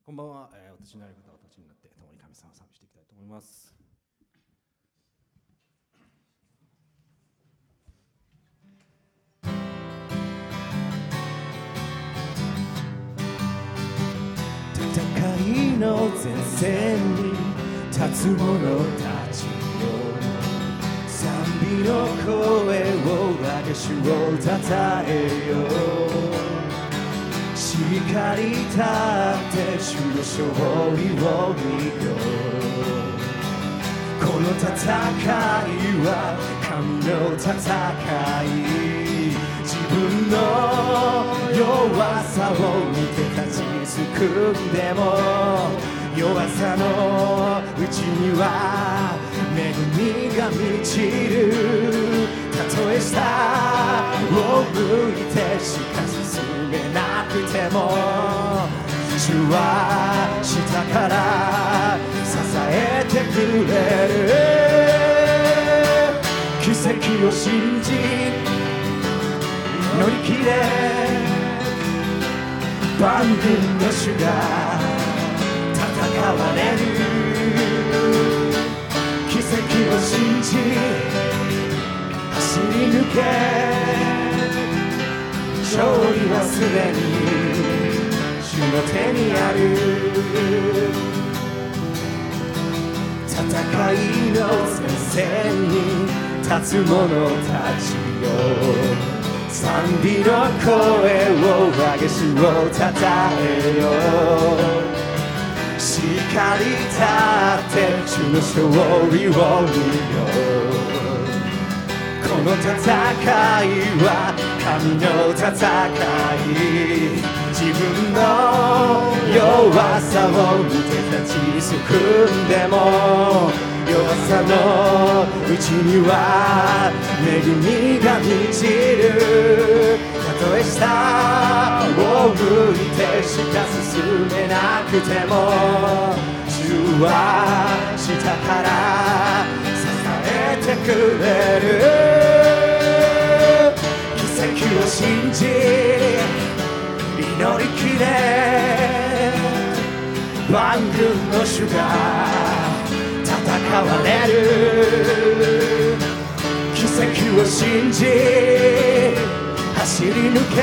こんばんは、私になる方は私になって共に神様を賛美していきたいと思います。戦いの前線に立つ者たちよ、賛美の声を上げ主をたたえよ。光り立って主の勝利を見よ。この戦いは神の戦い、自分の弱さを見て立ちすくんでも、弱さのうちには恵みが満ちる。たとえ下を向いてしか進めなくても、主は下から支えてくれる。奇跡を信じ乗り切れ、万軍の主が戦われる。奇跡を信じ走り抜け、勝利はすでに主の手にある。戦いの前線に立つ者たちよ、賛美の声を上げ主をたたえよ。光り立って主の勝利を見よ。この戦いは神の戦い、自分の弱さを見て立ちすくんでも、弱さのうちには恵みが満ちる。たとえ下を向いてしか進めなくても、主は下から支えてくれる。奇跡を信じ祈りきれ、万軍の主が戦われる。奇跡を信じ走り抜け、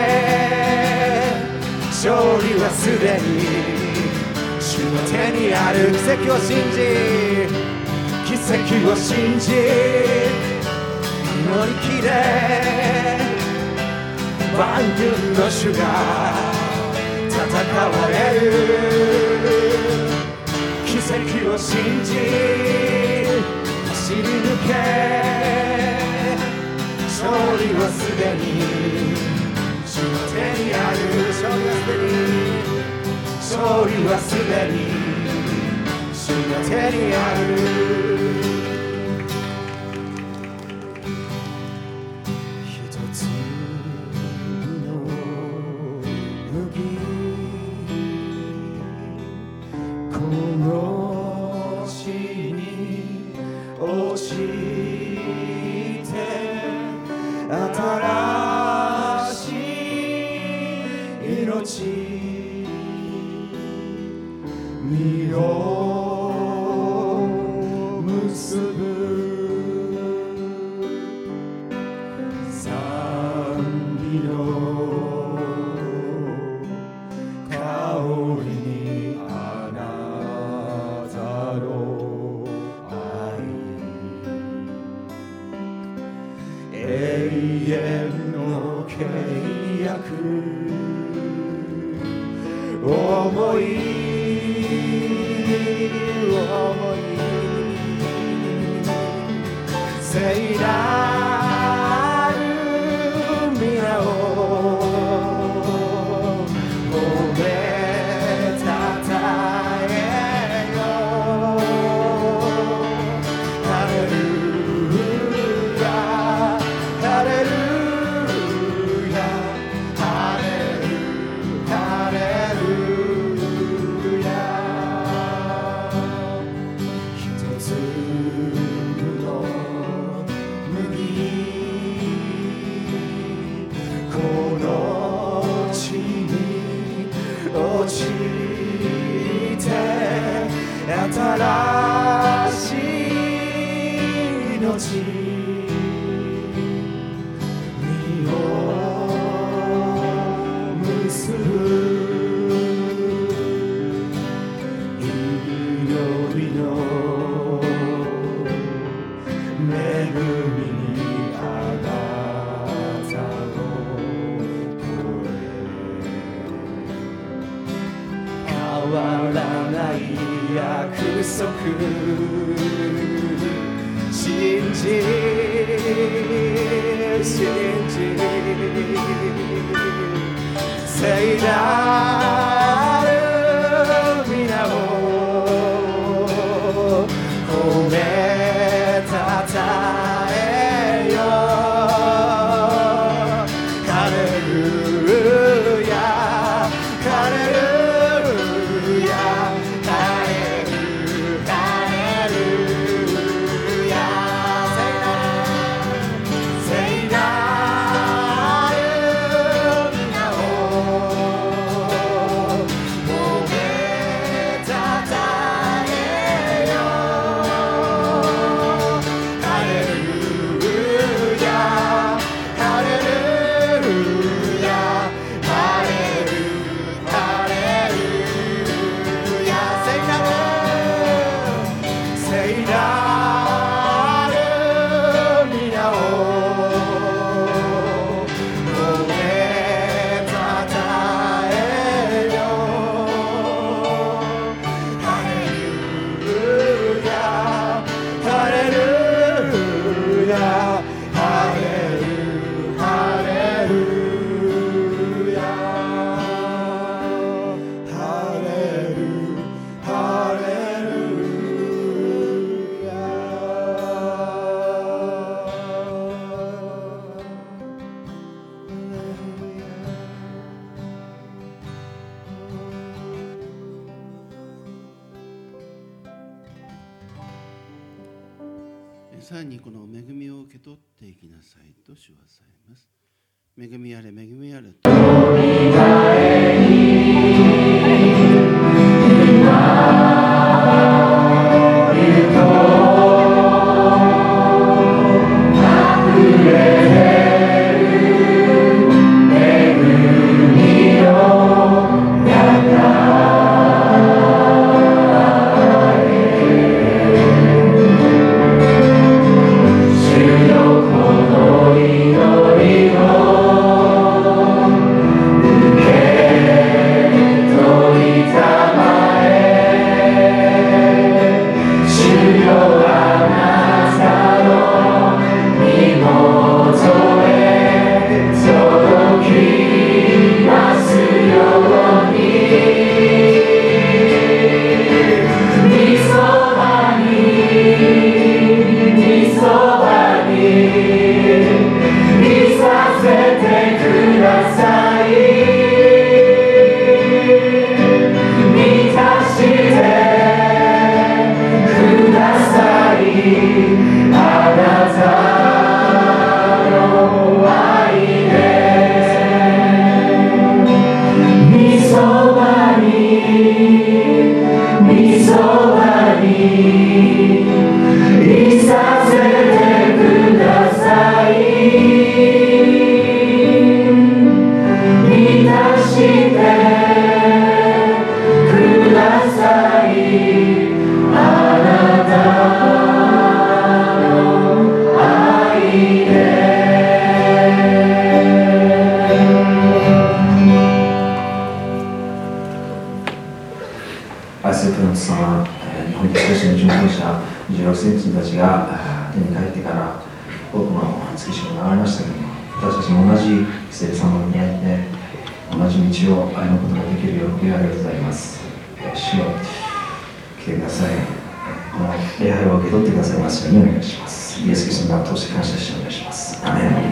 勝利はすでに主の手にある。奇跡を信じ、奇跡を信じ乗り切れ、万軍の主が戦われる。奇跡を信じ走り抜け、勝利はすでに主の手にある。勝利はすでに主の手にある。一つの麦この地に落ちて、新しい命実を結ぶ。賛美の香りにあなたの愛、永遠の契約、思い聖なる皆を褒めたたえよ。ハレルヤハレルヤハレルヤハレル新しい命実を結ぶ祈りの恵みにあなたの声変わらない約束信じ聖なる皆を褒めたたえよハレルヤハレルヤハレルハレルヤ聖なる皆を褒めたたえよハレルヤハレルヤハレルハレルヤ聖なる皆を褒めたたえよハレルヤハレルヤハレルハレルヤハレルハレルヤさらにこの恵みを受け取っていきなさいと主はされます。恵みあれ、恵みあれ。 愛するプロンス様、日本に少しの殉教者16センチたちが手に帰ってから多くの月日が流れましたけども、私たちも同じ聖霊様に会って同じ道を歩むことができる喜びをありがとうございます。主よ、来てください。この礼拝を受け取ってくださいますようにお願いします。イエス・キリストの名を通して感謝してお願いします。アメン。